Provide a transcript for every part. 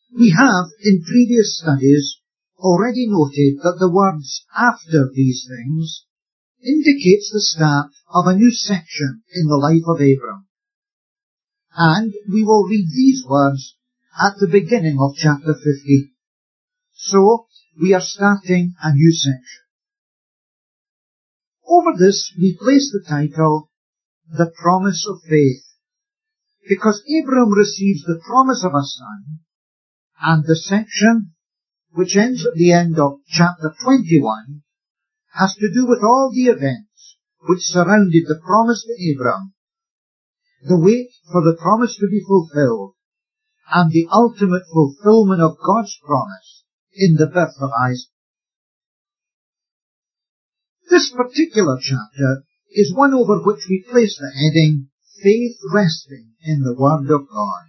We have, in previous studies, already noted that the words "after these things" indicates the start of a new section in the life of Abram. And we will read these words at the beginning of chapter 50. So, we are starting a new section. Over this, we place the title, The Promise of Faith, because Abram receives the promise of a son, and the section, which ends at the end of chapter 21, has to do with all the events which surrounded the promise to Abram, the wait for the promise to be fulfilled, and the ultimate fulfillment of God's promise in the birth of Isaac. This particular chapter is one over which we place the heading, Faith Resting in the Word of God.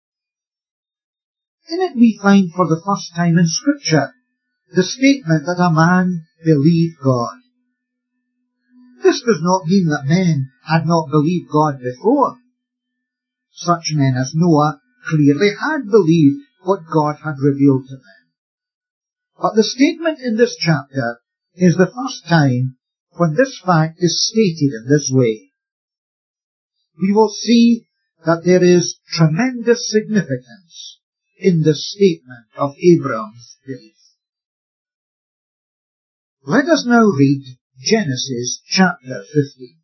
In it we find for the first time in Scripture the statement that a man believed God. This does not mean that men had not believed God before. Such men as Noah clearly had believed what God had revealed to them. But the statement in this chapter is the first time when this fact is stated in this way. We will see that there is tremendous significance in the statement of Abram's belief. Let us now read Genesis chapter 15.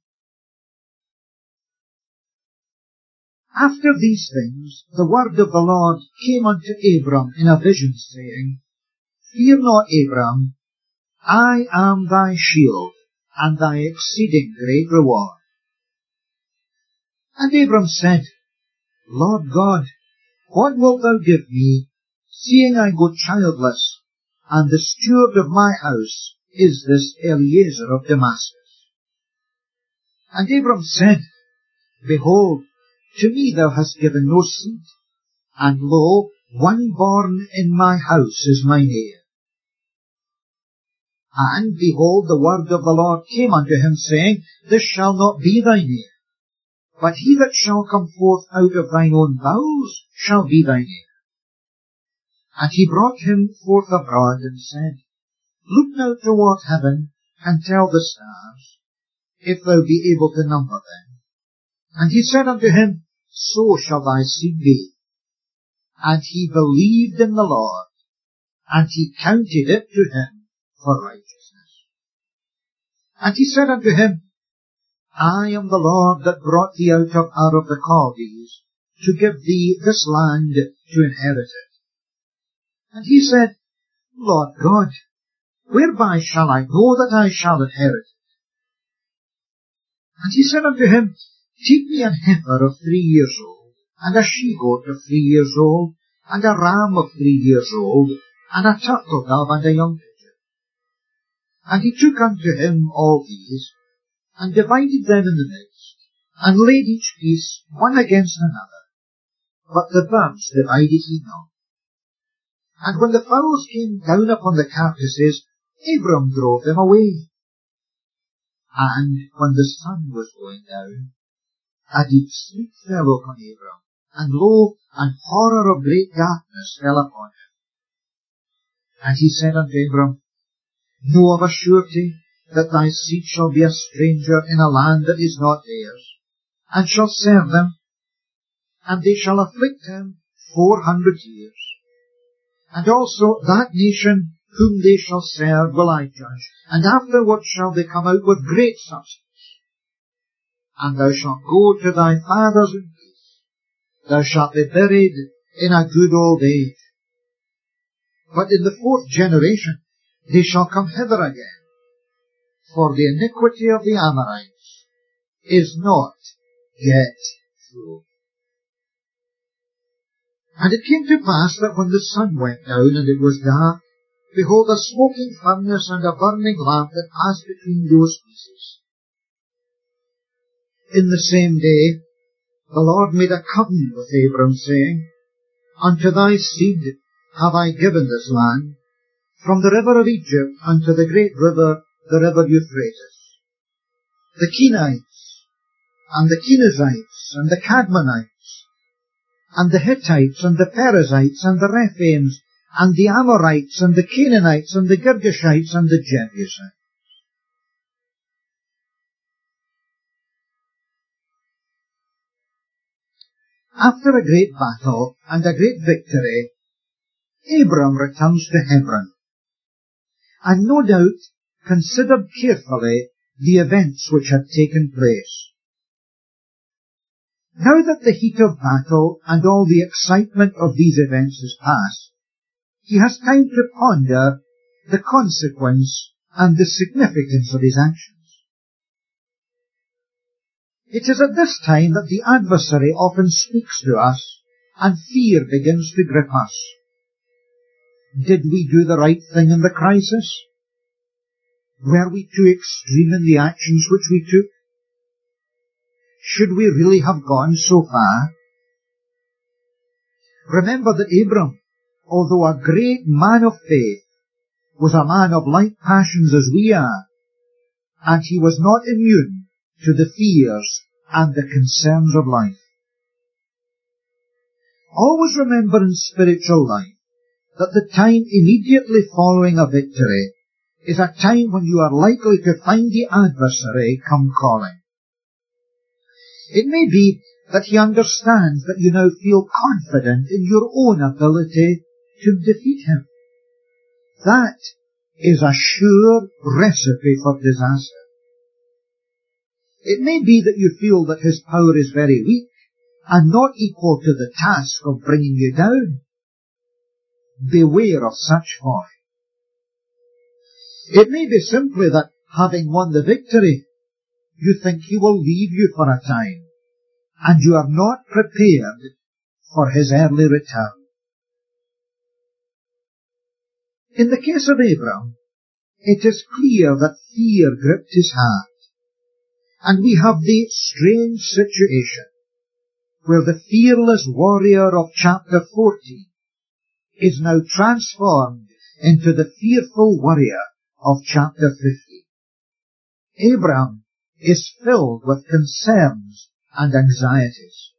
After these things, the word of the Lord came unto Abram in a vision, saying, Fear not, Abram, I am thy shield, and thy exceeding great reward. And Abram said, Lord God, what wilt thou give me, seeing I go childless, and the steward of my house is this Eliezer of Damascus? And Abram said, Behold, to me thou hast given no seed, and lo, one born in my house is mine heir. And behold, the word of the Lord came unto him, saying, This shall not be thine heir, but he that shall come forth out of thine own bowels shall be thine heir. And he brought him forth abroad, and said, Look now toward heaven, and tell the stars, if thou be able to number them. And he said unto him, So shall thy seed be. And he believed in the Lord, and he counted it to him for righteousness. And he said unto him, I am the Lord that brought thee out of Ur of the Chaldees, to give thee this land to inherit it. And he said, Lord God, whereby shall I know that I shall inherit it? And he said unto him, Take me an heifer of 3 years old, and a she-goat of 3 years old, and a ram of 3 years old, and a turtle dove, and a young pigeon. And he took unto him all these, and divided them in the midst, and laid each piece one against another. But the birds divided he not. And when the fowls came down upon the carcasses, Abram drove them away. And when the sun was going down, a deep sleep fell upon Abram, and lo, an horror of great darkness fell upon him. And he said unto Abram, Know of a surety that thy seed shall be a stranger in a land that is not theirs, and shall serve them, and they shall afflict him 400 years. And also that nation whom they shall serve will I judge, and afterward shall they come out with great substance. And thou shalt go to thy fathers in peace. Thou shalt be buried in a good old age. But in the 4th generation they shall come hither again, for the iniquity of the Amorites is not yet through. And it came to pass that when the sun went down and it was dark, behold, a smoking furnace and a burning lamp that passed between those pieces. In the same day the Lord made a covenant with Abram, saying, Unto thy seed have I given this land, from the river of Egypt unto the great river, the river Euphrates. The Kenites, and the Kenizzites, and the Cadmonites, and the Hittites, and the Perizzites, and the Rephaims, and the Amorites, and the Canaanites, and the Girgashites, and the Jebusites. After a great battle and a great victory, Abram returns to Hebron, and no doubt considered carefully the events which had taken place. Now that the heat of battle and all the excitement of these events is past, he has time to ponder the consequence and the significance of his actions. It is at this time that the adversary often speaks to us, and fear begins to grip us. Did we do the right thing in the crisis? Were we too extreme in the actions which we took? Should we really have gone so far? Remember that Abram, although a great man of faith, was a man of like passions as we are, and he was not immune to the fears and the concerns of life. Always remember in spiritual life that the time immediately following a victory is a time when you are likely to find the adversary come calling. It may be that he understands that you now feel confident in your own ability to defeat him. That is a sure recipe for disaster. It may be that you feel that his power is very weak and not equal to the task of bringing you down. Beware of such folly. It may be simply that, having won the victory, you think he will leave you for a time, and you are not prepared for his early return. In the case of Abram, it is clear that fear gripped his heart, and we have the strange situation where the fearless warrior of chapter 14 is now transformed into the fearful warrior of chapter 50. Abram is filled with concerns and anxieties.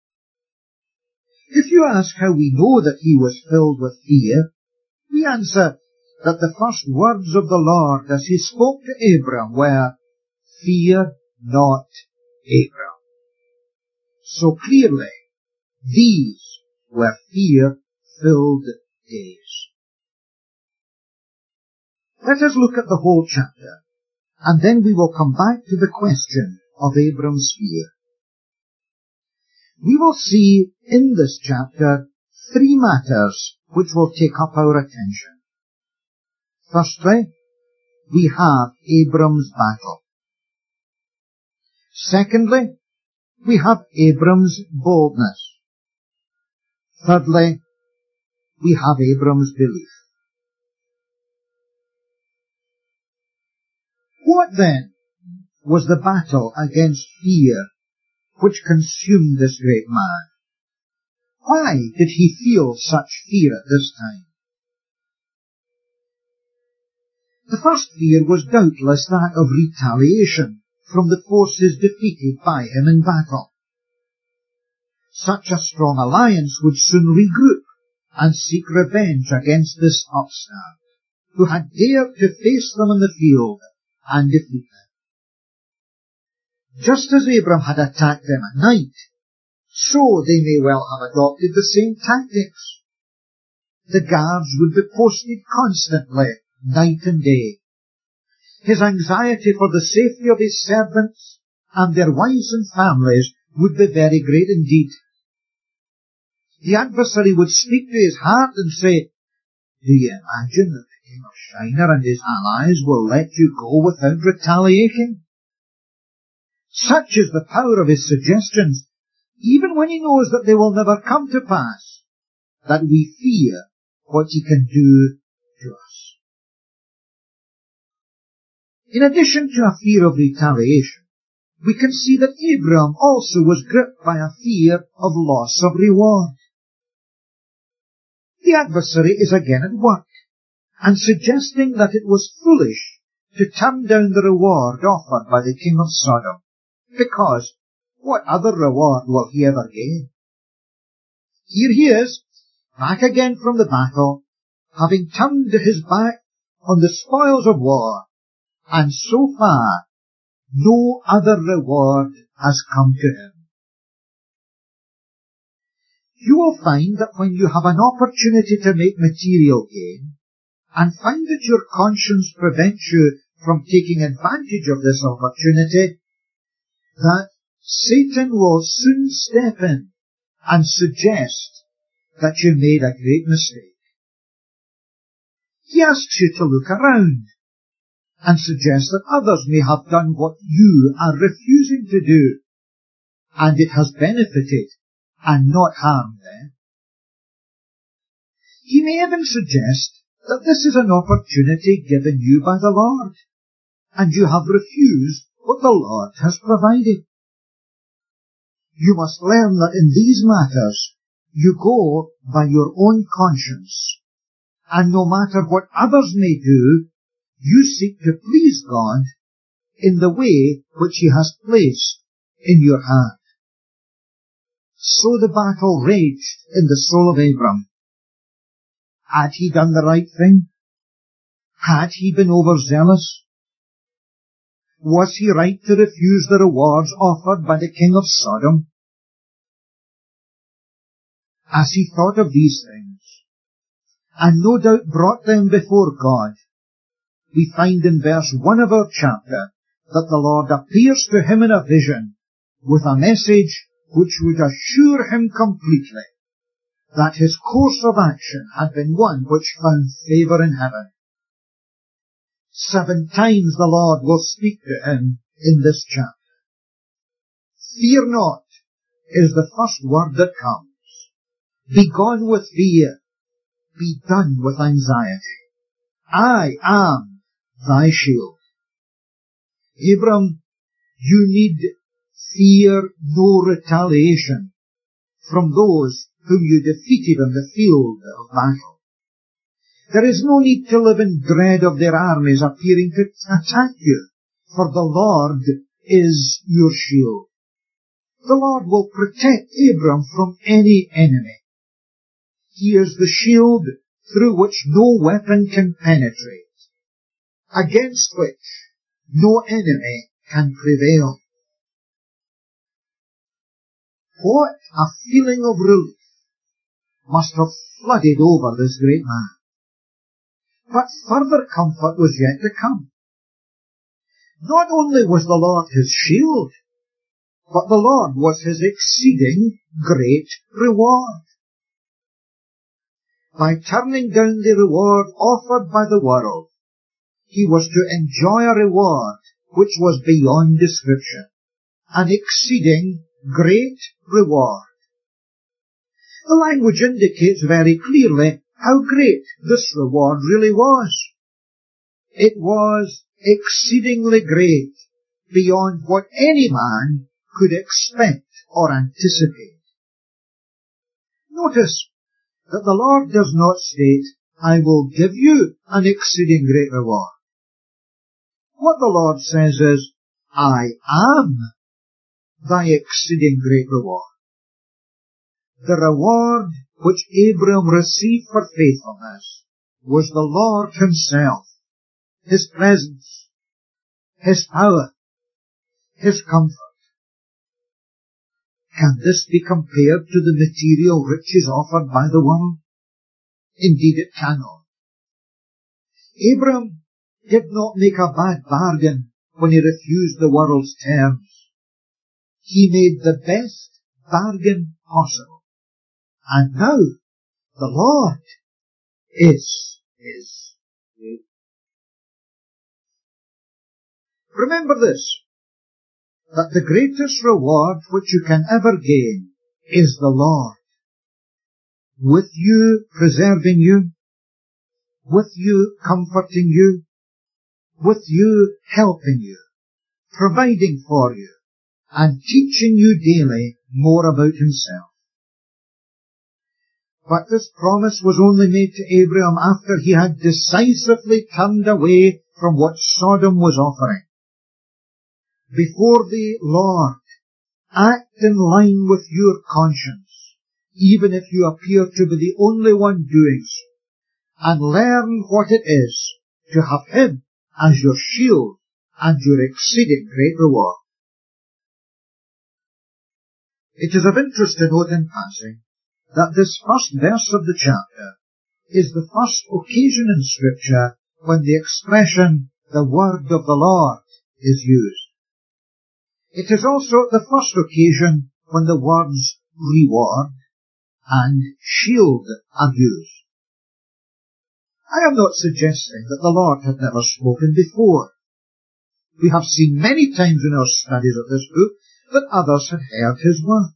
If you ask how we know that he was filled with fear, we answer that the first words of the Lord as he spoke to Abram were, "Fear not, Abram." So clearly, these were fear-filled days. Let us look at the whole chapter, and then we will come back to the question of Abram's fear. We will see in this chapter three matters which will take up our attention. Firstly, we have Abram's battle. Secondly, we have Abram's boldness. Thirdly, we have Abram's belief. What then was the battle against fear which consumed this great man? Why did he feel such fear at this time? The first fear was doubtless that of retaliation from the forces defeated by him in battle. Such a strong alliance would soon regroup and seek revenge against this upstart, who had dared to face them in the field and defeat them. Just as Abram had attacked them at night, so they may well have adopted the same tactics. The guards would be posted constantly, night and day. His anxiety for the safety of his servants and their wives and families would be very great indeed. The adversary would speak to his heart and say, "Do you imagine that the king of Shinar and his allies will let you go without retaliating?" Such is the power of his suggestions, even when he knows that they will never come to pass, that we fear what he can do to us. In addition to a fear of retaliation, we can see that Abram also was gripped by a fear of loss of reward. The adversary is again at work, and suggesting that it was foolish to turn down the reward offered by the king of Sodom, because what other reward will he ever gain? Here he is, back again from the battle, having turned his back on the spoils of war, and so far no other reward has come to him. You will find that when you have an opportunity to make material gain, and find that your conscience prevents you from taking advantage of this opportunity, that Satan will soon step in and suggest that you made a great mistake. He asks you to look around and suggest that others may have done what you are refusing to do, and it has benefited and not harmed them. He may even suggest that this is an opportunity given you by the Lord, and you have refused what the Lord has provided. You must learn that in these matters you go by your own conscience, and no matter what others may do, you seek to please God in the way which He has placed in your hand. So the battle raged in the soul of Abram. Had he done the right thing? Had he been overzealous? Was he right to refuse the rewards offered by the king of Sodom? As he thought of these things, and no doubt brought them before God, we find in verse 1 of our chapter that the Lord appears to him in a vision with a message which would assure him completely that his course of action had been one which found favour in heaven. 7 times the Lord will speak to him in this chapter. Fear not is the first word that comes. Be gone with fear. Be done with anxiety. I am thy shield. Abram, you need fear no retaliation from those whom you defeated on the field of battle. There is no need to live in dread of their armies appearing to attack you, for the Lord is your shield. The Lord will protect Abram from any enemy. He is the shield through which no weapon can penetrate, against which no enemy can prevail. What a feeling of relief must have flooded over this great man. But further comfort was yet to come. Not only was the Lord his shield, but the Lord was his exceeding great reward. By turning down the reward offered by the world, he was to enjoy a reward which was beyond description, an exceeding great reward. The language indicates very clearly how great this reward really was. It was exceedingly great, beyond what any man could expect or anticipate. Notice that the Lord does not state, I will give you an exceeding great reward. What the Lord says is, I am thy exceeding great reward. The reward which Abram received for faithfulness was the Lord himself, his presence, his power, his comfort. Can this be compared to the material riches offered by the world? Indeed it cannot. Abram did not make a bad bargain when he refused the world's terms. He made the best bargain possible. And now the Lord is his. Remember this, that the greatest reward which you can ever gain is the Lord, with you preserving you, with you comforting you, with you helping you, providing for you, and teaching you daily more about himself. But this promise was only made to Abraham after he had decisively turned away from what Sodom was offering. Before the Lord, act in line with your conscience. even if you appear to be the only one doing so, and learn what it is to have him as your shield and your exceeding great reward. It is of interest to note in passing that this first verse of the chapter is the first occasion in Scripture when the expression, the word of the Lord, is used. It is also the first occasion when the words reward and shield are used. I am not suggesting that the Lord had never spoken before. We have seen many times in our studies of this book that others had heard his word.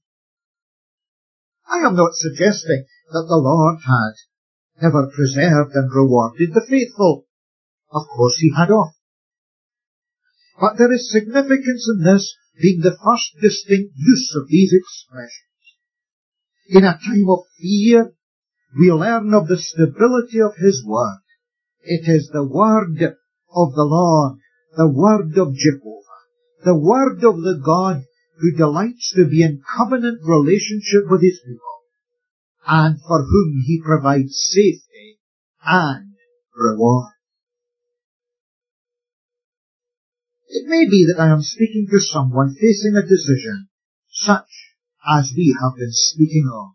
I am not suggesting that the Lord had never preserved and rewarded the faithful. Of course he had often. But there is significance in this being the first distinct use of these expressions. In a time of fear, we learn of the stability of his word. It is the word of the Lord, the word of Jehovah, the word of the God who delights to be in covenant relationship with his people, and for whom he provides safety and reward. It may be that I am speaking to someone facing a decision such as we have been speaking of.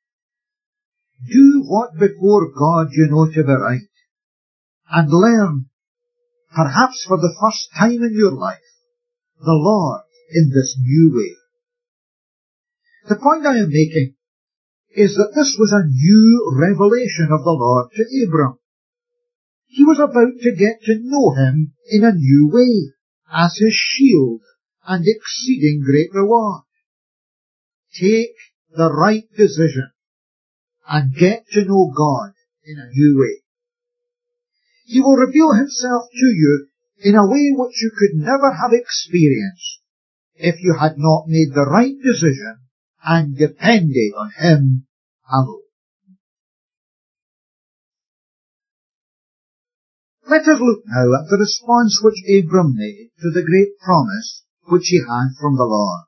Do what before God you know to be right, and learn, perhaps for the first time in your life, the Lord in this new way. The point I am making is that this was a new revelation of the Lord to Abram. He was about to get to know him in a new way, as his shield and exceeding great reward. Take the right decision and get to know God in a new way. He will reveal himself to you in a way which you could never have experienced if you had not made the right decision and depended on him alone. Let us look now at the response which Abram made to the great promise which he had from the Lord.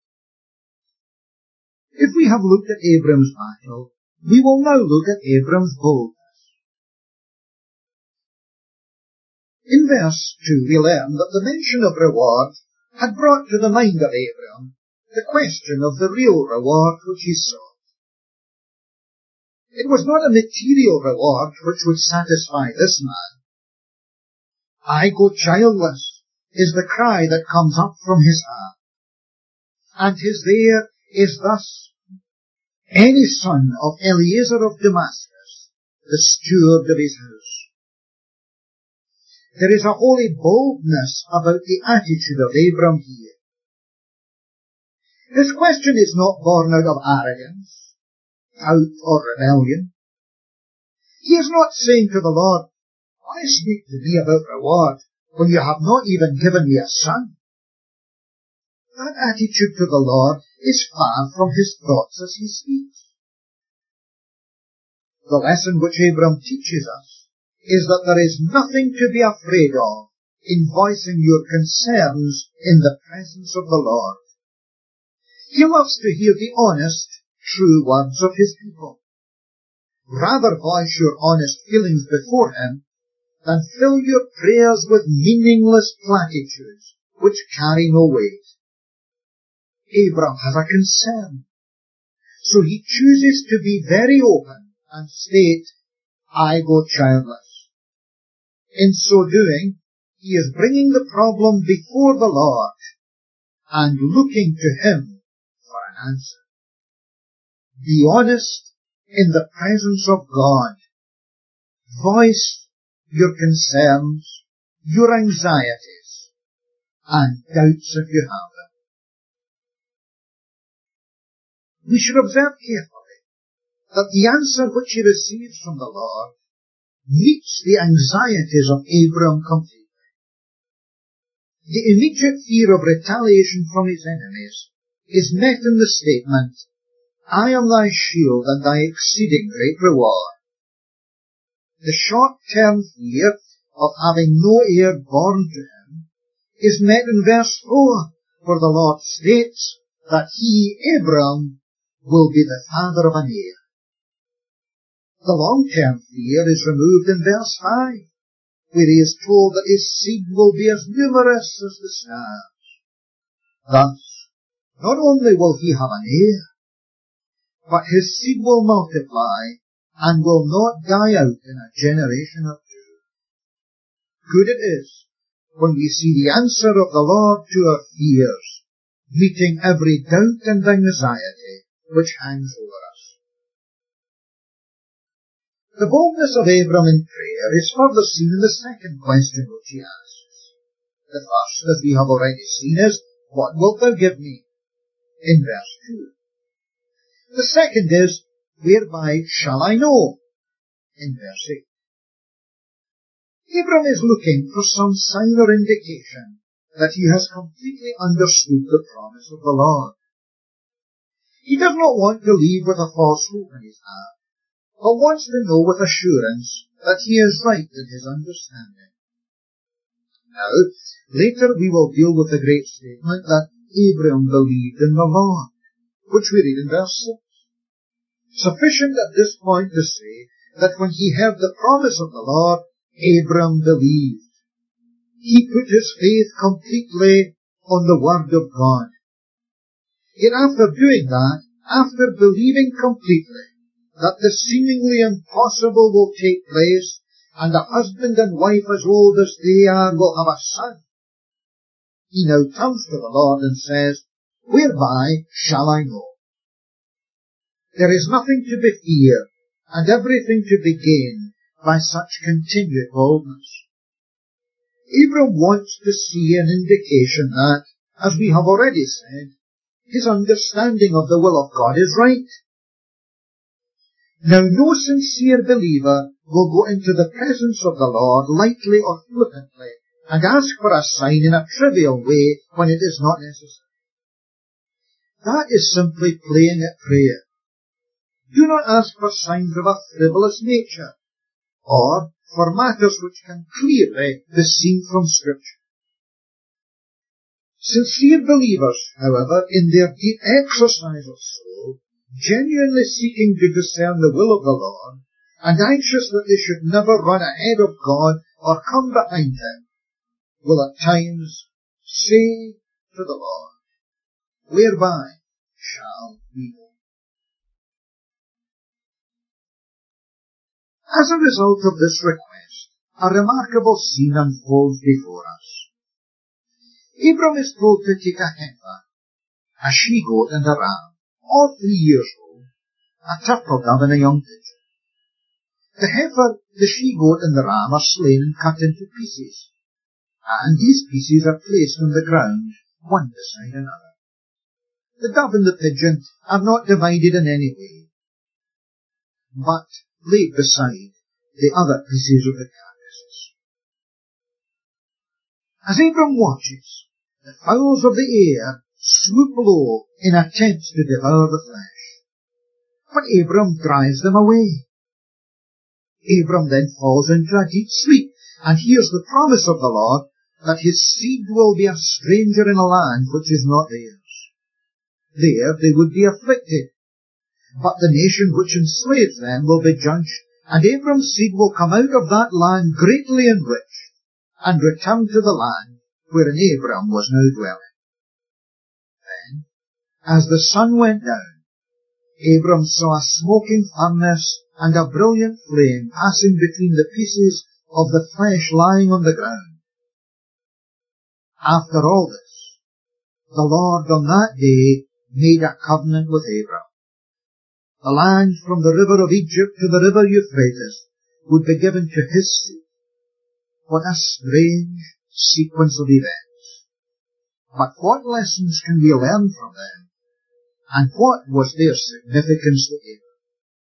If we have looked at Abram's battle, we will now look at Abram's boldness. In verse 2 we learn that the mention of reward had brought to the mind of Abram the question of the real reward which he sought. It was not a material reward which would satisfy this man. I go childless is the cry that comes up from his heart. And his there is thus any son of Eliezer of Damascus, the steward of his house. There is a holy boldness about the attitude of Abram here. His question is not born out of arrogance, doubt, or rebellion. He is not saying to the Lord, why speak to me about reward when you have not even given me a son? That attitude to the Lord is far from his thoughts as he speaks. The lesson which Abram teaches us is that there is nothing to be afraid of in voicing your concerns in the presence of the Lord. He loves to hear the honest, true words of his people. Rather voice your honest feelings before him than fill your prayers with meaningless platitudes which carry no weight. Abram has a concern, so he chooses to be very open and state, I go childless. In so doing, he is bringing the problem before the Lord and looking to him for an answer. Be honest in the presence of God. Voice your concerns, your anxieties, and doubts if you have them. We should observe carefully that the answer which he receives from the Lord meets the anxieties of Abram completely. The immediate fear of retaliation from his enemies is met in the statement, I am thy shield and thy exceeding great reward. The short-term fear of having no heir born to him is met in verse 4, where the Lord states that he, Abram, will be the father of an heir. The long-term fear is removed in verse 5, where he is told that his seed will be as numerous as the stars. Thus, not only will he have an heir, but his seed will multiply and will not die out in a generation or two. Good it is when we see the answer of the Lord to our fears, meeting every doubt and anxiety which hangs over us. The boldness of Abram in prayer is further seen in the second question which he asks. The first, as we have already seen, is, "What wilt thou give me?" in verse 2. The second is, "Whereby shall I know?" in verse 8. Abram is looking for some sign or indication that he has completely understood the promise of the Lord. He does not want to leave with a false hope in his heart, but wants to know with assurance that he is right in his understanding. Now, later we will deal with the great statement that Abram believed in the Lord, which we read in verse 6. Sufficient at this point to say that when he heard the promise of the Lord, Abram believed. He put his faith completely on the Word of God. Yet after doing that, after believing completely that the seemingly impossible will take place, and a husband and wife as old as they are will have a son, he now turns to the Lord and says, "Whereby shall I know?" There is nothing to be feared, and everything to be gained by such continued boldness. Abram wants to see an indication that, as we have already said, his understanding of the will of God is right. Now, no sincere believer will go into the presence of the Lord lightly or flippantly and ask for a sign in a trivial way when it is not necessary. That is simply playing at prayer. Do not ask for signs of a frivolous nature, or for matters which can clearly be seen from Scripture. Sincere believers, however, in their deep exercise of soul, genuinely seeking to discern the will of the Lord, and anxious that they should never run ahead of God or come behind Him, will at times say to the Lord, "Whereby shall we know?" As a result of this request, a remarkable scene unfolds before us. Abram is told to take a heifer, a she-goat and a ram, all 3 years old, a turtle dove and a young pigeon. The heifer, the she-goat and the ram are slain and cut into pieces, and these pieces are placed on the ground, one beside another. The dove and the pigeon are not divided in any way, but laid beside the other pieces of the carcasses. As Abram watches, the fowls of the air swoop low in attempts to devour the flesh, but Abram drives them away. Abram then falls into a deep sleep and hears the promise of the Lord that his seed will be a stranger in a land which is not theirs. There they would be afflicted, but the nation which enslaves them will be judged, and Abram's seed will come out of that land greatly enriched, and return to the land wherein Abram was now dwelling. Then, as the sun went down, Abram saw a smoking furnace and a brilliant flame passing between the pieces of the flesh lying on the ground. After all this, the Lord on that day made a covenant with Abram. The land from the river of Egypt to the river Euphrates would be given to his seed. What a strange sequence of events. But what lessons can we learn from them? And what was their significance to Abram?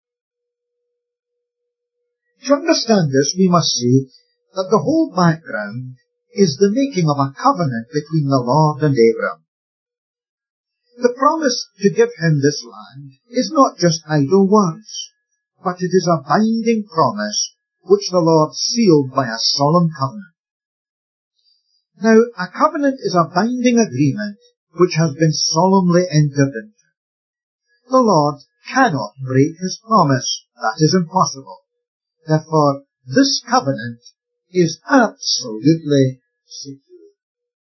To understand this, we must see that the whole background is the making of a covenant between the Lord and Abram. The promise to give him this land is not just idle words, but it is a binding promise which the Lord sealed by a solemn covenant. Now, a covenant is a binding agreement which has been solemnly entered into. The Lord cannot break his promise. That is impossible. Therefore, this covenant is absolutely secure.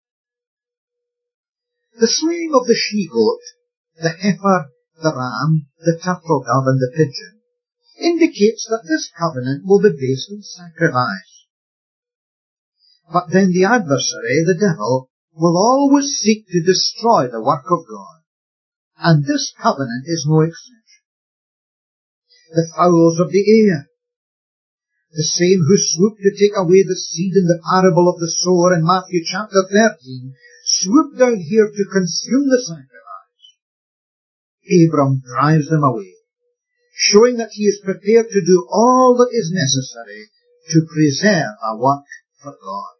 The slaying of the she-goat, the heifer, the ram, the turtle dove, and the pigeon indicates that this covenant will be based on sacrifice. But then the adversary, the devil, will always seek to destroy the work of God, and this covenant is no exception. The fowls of the air, the same who swooped to take away the seed in the parable of the sower in Matthew chapter 13, swooped down here to consume the sacrifice. Abram drives them away, showing that he is prepared to do all that is necessary to preserve a work for God.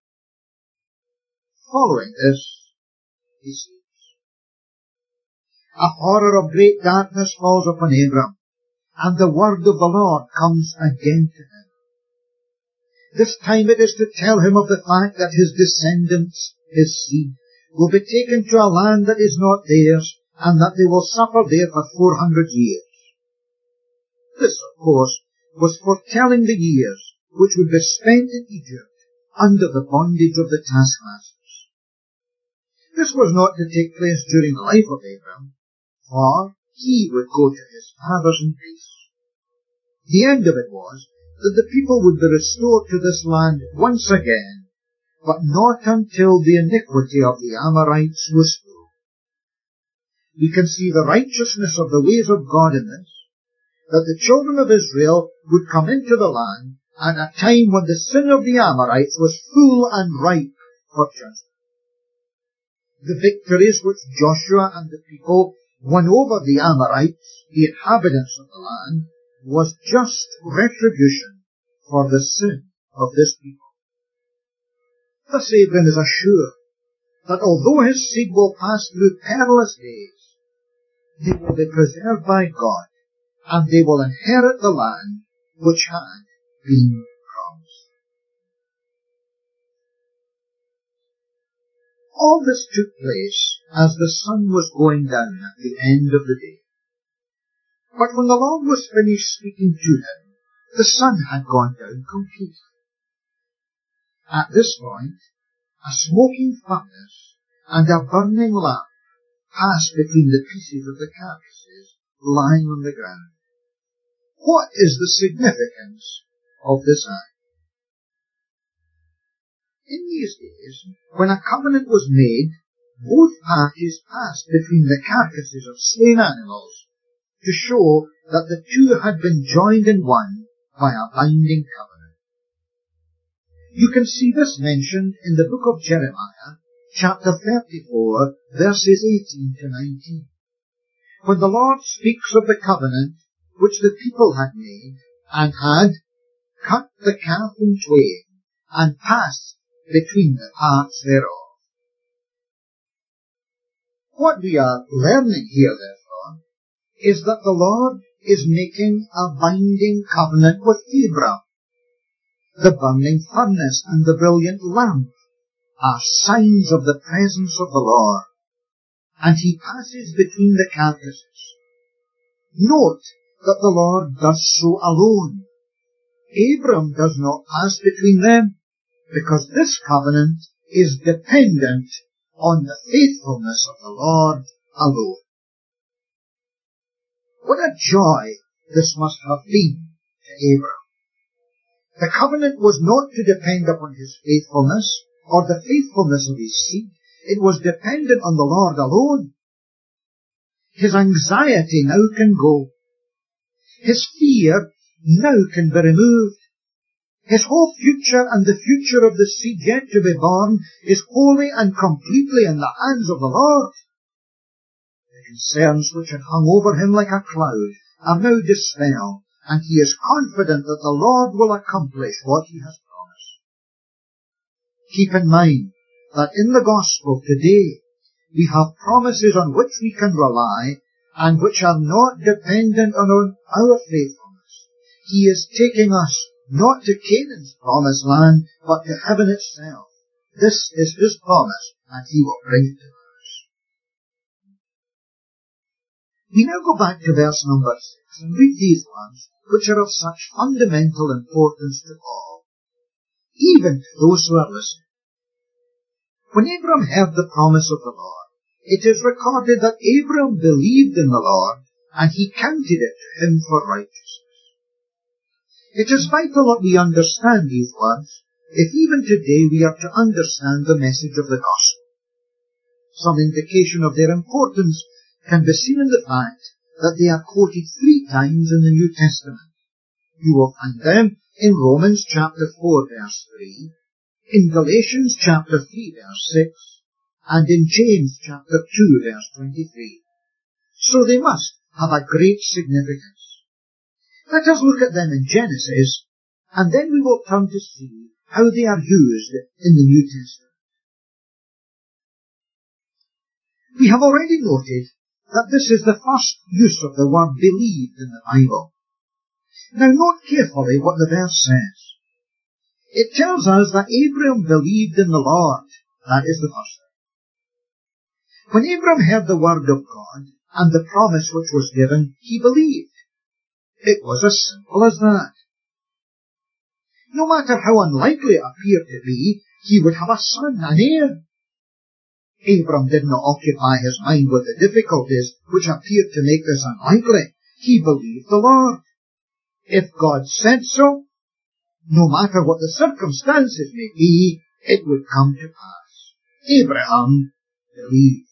Following this, he says, a horror of great darkness falls upon Abram, and the word of the Lord comes again to him. This time it is to tell him of the fact that his descendants, his seed, will be taken to a land that is not theirs, and that they will suffer there for 400 years. This, of course, was foretelling the years which would be spent in Egypt under the bondage of the taskmasters. This was not to take place during the life of Abram, for he would go to his fathers in peace. The end of it was that the people would be restored to this land once again, but not until the iniquity of the Amorites was full. We can see the righteousness of the ways of God in this, that the children of Israel would come into the land at a time when the sin of the Amorites was full and ripe for judgment. The victories which Joshua and the people won over the Amorites, the inhabitants of the land, was just retribution for the sin of this people. Thus Abram is assured that although his seed will pass through perilous days, they will be preserved by God, and they will inherit the land which had been promised. All this took place as the sun was going down at the end of the day. But when the Lord was finished speaking to him, the sun had gone down completely. At this point, a smoking furnace and a burning lamp passed between the pieces of the carcasses lying on the ground. What is the significance of this act? In these days, when a covenant was made, both parties passed between the carcasses of slain animals to show that the two had been joined in one by a binding covenant. You can see this mentioned in the book of Jeremiah, chapter 34, verses 18 to 19. When the Lord speaks of the covenant which the people had made, and had cut the calf in twain, and passed between the parts thereof. What we are learning here, therefore, is that the Lord is making a binding covenant with Abram. The burning furnace and the brilliant lamp are signs of the presence of the Lord, and he passes between the carcasses. Note that the Lord does so alone. Abram does not pass between them, because this covenant is dependent on the faithfulness of the Lord alone. What a joy this must have been to Abram. The covenant was not to depend upon his faithfulness or the faithfulness of his seed. It was dependent on the Lord alone. His anxiety now can go. His fear now can be removed. His whole future and the future of the seed yet to be born is wholly and completely in the hands of the Lord. The concerns which had hung over him like a cloud are now dispelled, and he is confident that the Lord will accomplish what he has promised. Keep in mind that in the gospel today we have promises on which we can rely and which are not dependent on our faithfulness. He is taking us not to Canaan's promised land, but to heaven itself. This is his promise, and he will bring it to pass. We now go back to verse number 6 and read these words, which are of such fundamental importance to all, even to those who are listening. When Abram heard the promise of the Lord, it is recorded that Abram believed in the Lord, and he counted it to him for righteousness. It is vital that we understand these words, if even today we are to understand the message of the gospel. Some indication of their importance can be seen in the fact that they are quoted 3 times in the New Testament. You will find them in Romans chapter 4 verse 3, in Galatians chapter 3 verse 6, and in James chapter 2 verse 23. So they must have a great significance. Let us look at them in Genesis, and then we will turn to see how they are used in the New Testament. We have already noted that this is the first use of the word believed in the Bible. Now note carefully what the verse says. It tells us that Abram believed in the Lord. That is the first thing. When Abram heard the word of God and the promise which was given, he believed. It was as simple as that. No matter how unlikely it appeared to be, he would have a son, an heir. Abram did not occupy his mind with the difficulties which appeared to make this unlikely. He believed the Lord. If God said so, no matter what the circumstances may be, it would come to pass. Abraham believed.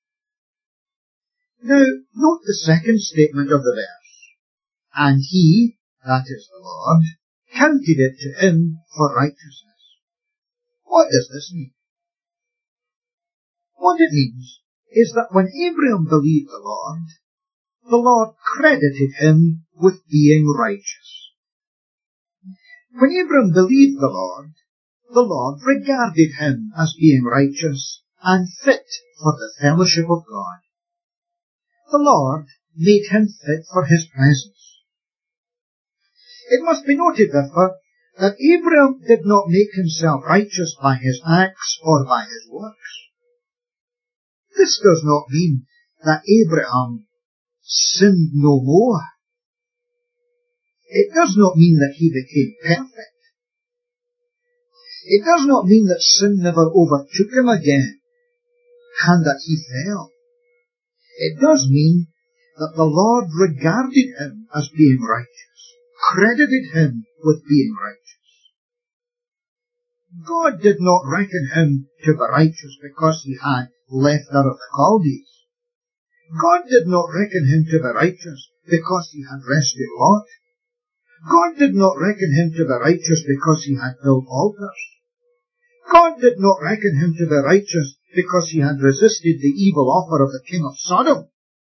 Now, note the second statement of the verse. And he, that is the Lord, counted it to him for righteousness. What does this mean? What it means is that when Abraham believed the Lord credited him with being righteous. When Abraham believed the Lord regarded him as being righteous and fit for the fellowship of God. The Lord made him fit for his presence. It must be noted, therefore, that Abraham did not make himself righteous by his acts or by his works. This does not mean that Abraham sinned no more. It does not mean that he became perfect. It does not mean that sin never overtook him again, and that he fell. It does mean that the Lord regarded him as being righteous, credited him with being righteous. God did not reckon him to be righteous because he had left Ur of the Chaldees. God did not reckon him to be righteous because he had rescued Lot. God did not reckon him to be righteous because he had built altars. God did not reckon him to be righteous because he had resisted the evil offer of the king of Sodom.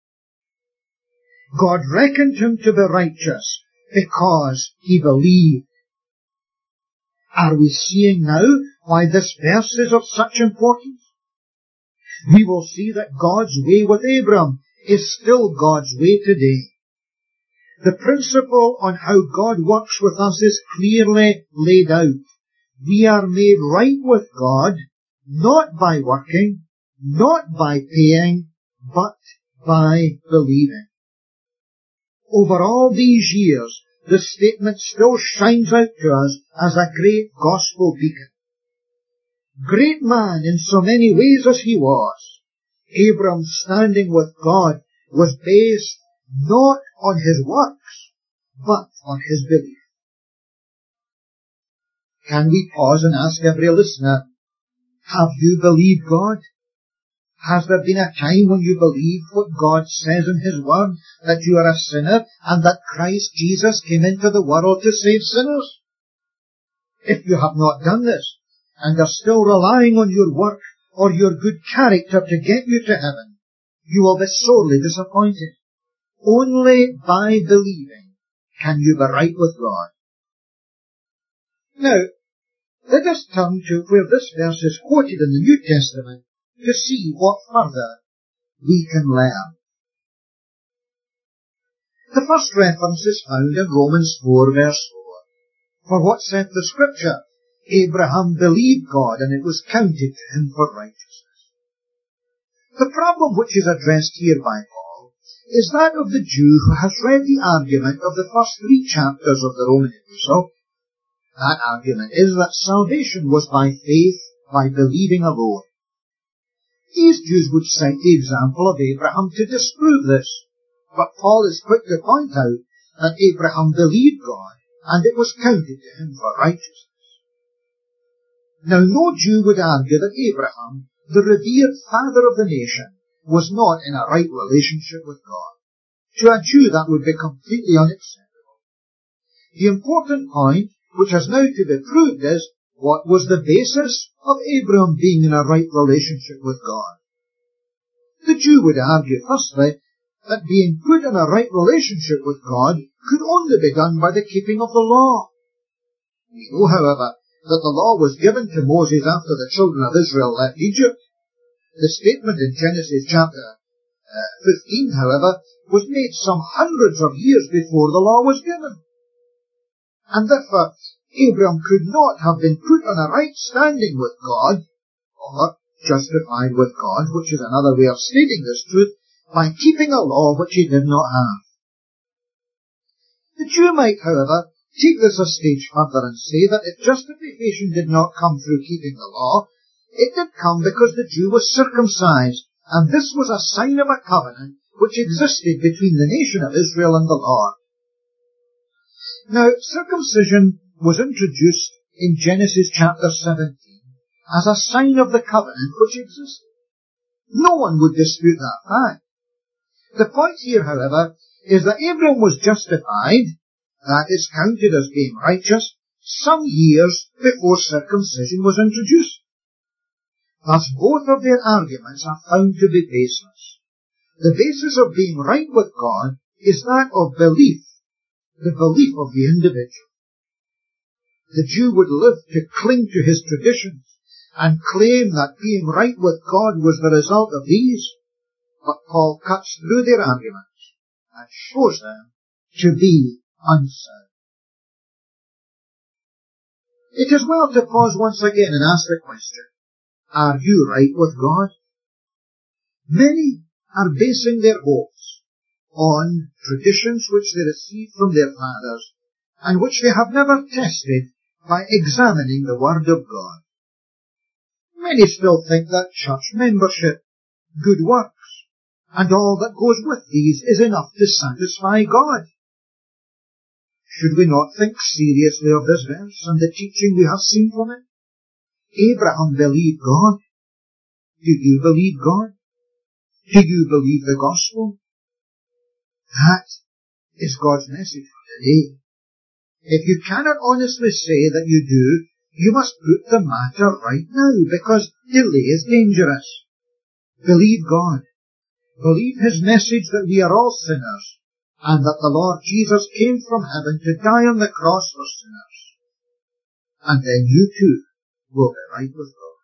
God reckoned him to be righteous because he believed. Are we seeing now why this verse is of such importance? We will see that God's way with Abram is still God's way today. The principle on how God works with us is clearly laid out. We are made right with God, not by working, not by paying, but by believing. Over all these years, this statement still shines out to us as a great gospel beacon. Great man in so many ways as he was, Abram's standing with God was based not on his works, but on his belief. Can we pause and ask every listener, have you believed God? Has there been a time when you believed what God says in His Word, that you are a sinner and that Christ Jesus came into the world to save sinners? If you have not done this, and are still relying on your work or your good character to get you to heaven, you will be sorely disappointed. Only by believing can you be right with God. Now, let us turn to where this verse is quoted in the New Testament to see what further we can learn. The first reference is found in Romans 4 verse 4. For what saith the Scripture? Abraham believed God, and it was counted to him for righteousness. The problem which is addressed here by Paul is that of the Jew who has read the argument of the first 3 chapters of the Roman epistle. That argument is that salvation was by faith, by believing alone. These Jews would cite the example of Abraham to disprove this, but Paul is quick to point out that Abraham believed God, and it was counted to him for righteousness. Now, no Jew would argue that Abraham, the revered father of the nation, was not in a right relationship with God. To a Jew, that would be completely unacceptable. The important point, which has now to be proved, is what was the basis of Abraham being in a right relationship with God. The Jew would argue, firstly, that being put in a right relationship with God could only be done by the keeping of the law. We know, however, that the law was given to Moses after the children of Israel left Egypt. The statement in Genesis chapter 15, however, was made some hundreds of years before the law was given. And therefore, Abraham could not have been put on a right standing with God, or justified with God, which is another way of stating this truth, by keeping a law which he did not have. The Jew might, however, take this a stage further and say that if justification did not come through keeping the law, it did come because the Jew was circumcised, and this was a sign of a covenant which existed between the nation of Israel and the Lord. Now, circumcision was introduced in Genesis chapter 17 as a sign of the covenant which existed. No one would dispute that fact. The point here, however, is that Abraham was justified, that is, counted as being righteous, some years before circumcision was introduced. Thus, both of their arguments are found to be baseless. The basis of being right with God is that of belief, the belief of the individual. The Jew would live to cling to his traditions and claim that being right with God was the result of these, but Paul cuts through their arguments and shows them to be unsound. It is well to pause once again and ask the question, are you right with God? Many are basing their hopes on traditions which they received from their fathers and which they have never tested by examining the Word of God. Many still think that church membership, good works, and all that goes with these is enough to satisfy God. Should we not think seriously of this verse and the teaching we have seen from it? Abraham believed God. Do you believe God? Do you believe the gospel? That is God's message for today. If you cannot honestly say that you do, you must put the matter right now, because delay is dangerous. Believe God. Believe his message that we are all sinners, and that the Lord Jesus came from heaven to die on the cross for sinners. And then you too will be right with God.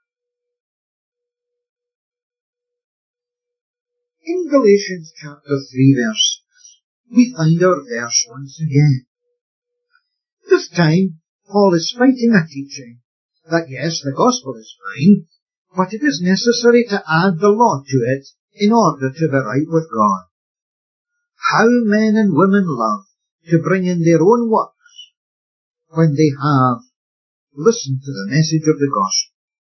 In Galatians chapter 3 verse 6, we find our verse once again. This time, Paul is fighting a teaching that yes, the gospel is fine, but it is necessary to add the law to it in order to be right with God. How men and women love to bring in their own works when they have listened to the message of the gospel.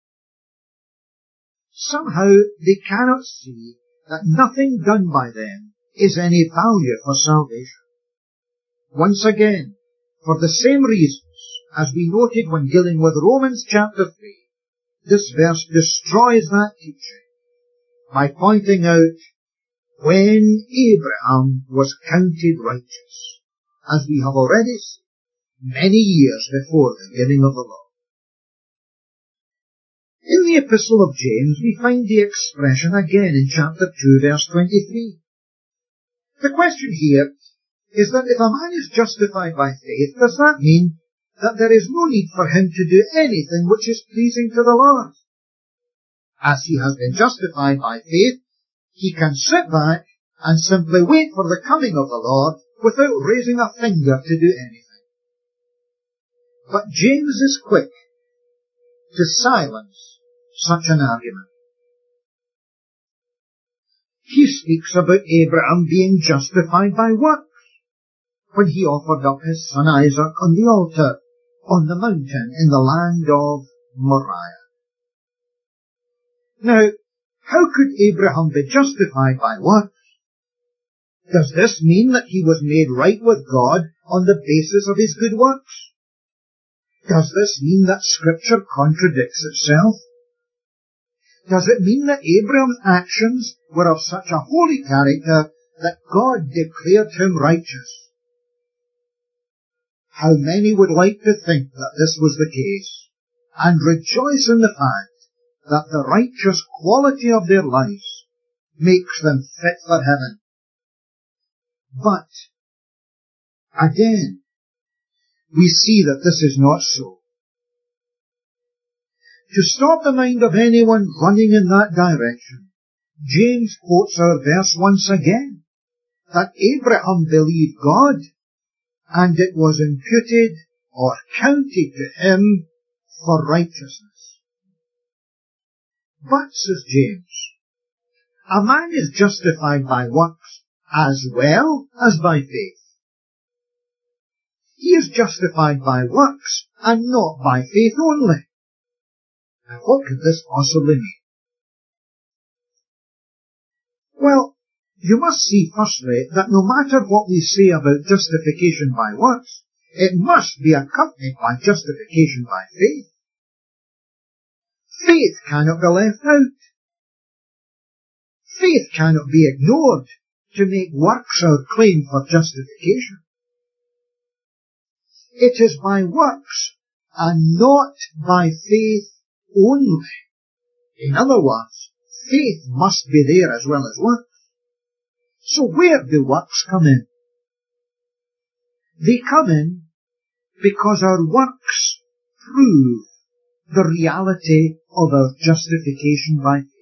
Somehow they cannot see that nothing done by them is any value for salvation. Once again, for the same reasons as we noted when dealing with Romans chapter 3, this verse destroys that teaching by pointing out when Abraham was counted righteous, as we have already seen, many years before the giving of the law. In the Epistle of James, we find the expression again in chapter 2, verse 23. The question here is that if a man is justified by faith, does that mean that there is no need for him to do anything which is pleasing to the Lord? As he has been justified by faith, he can sit back and simply wait for the coming of the Lord without raising a finger to do anything. But James is quick to silence such an argument. he speaks about Abraham being justified by works when he offered up his son Isaac on the altar on the mountain in the land of Moriah. Now, how could Abraham be justified by works? Does this mean that he was made right with God on the basis of his good works? Does this mean that Scripture contradicts itself? Does it mean that Abraham's actions were of such a holy character that God declared him righteous? How many would like to think that this was the case, and rejoice in the fact that the righteous quality of their lives makes them fit for heaven. But, again, we see that this is not so. To stop the mind of anyone running in that direction, James quotes our verse once again, that Abraham believed God, and it was imputed or counted to him for righteousness. But, says James, a man is justified by works as well as by faith. He is justified by works and not by faith only. Now, what could this possibly mean? Well, you must see firstly that no matter what we say about justification by works, it must be accompanied by justification by faith. Faith cannot be left out. Faith cannot be ignored to make works our claim for justification. It is by works and not by faith only. In other words, faith must be there as well as works. So where do works come in? They come in because our works prove the reality of our justification by faith.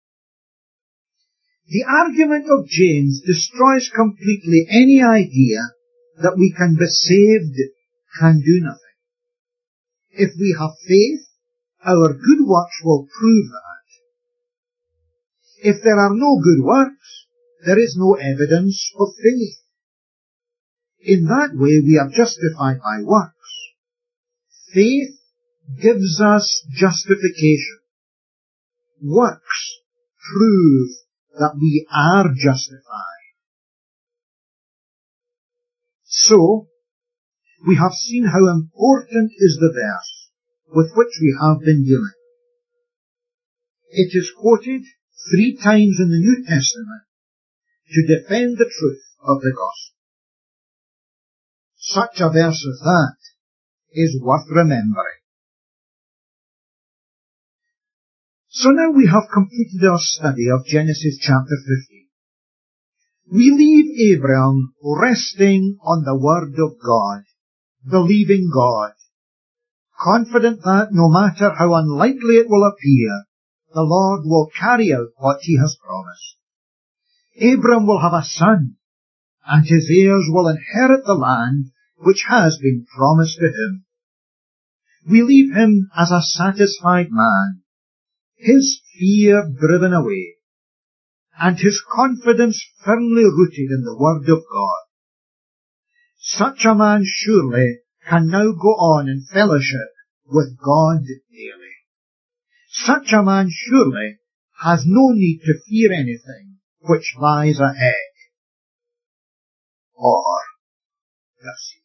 The argument of James destroys completely any idea that we can be saved, can do nothing. If we have faith, our good works will prove that. If there are no good works, there is no evidence of faith. In that way we are justified by works. Faith gives us justification. Works prove that we are justified. So, we have seen how important is the verse with which we have been dealing. It is quoted 3 times in the New Testament to defend the truth of the gospel. Such a verse as that is worth remembering. So now we have completed our study of Genesis chapter 15. We leave Abraham resting on the word of God, believing God, confident that no matter how unlikely it will appear, the Lord will carry out what he has promised. Abraham will have a son, and his heirs will inherit the land which has been promised to him. We leave him as a satisfied man, his fear driven away, and his confidence firmly rooted in the Word of God. Such a man surely can now go on in fellowship with God daily. Such a man surely has no need to fear anything which lies ahead or perceived.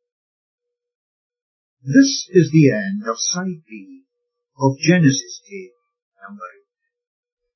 This is the end of Side B of Genesis tale.